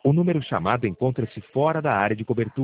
O número chamado encontra-se fora da área de cobertura.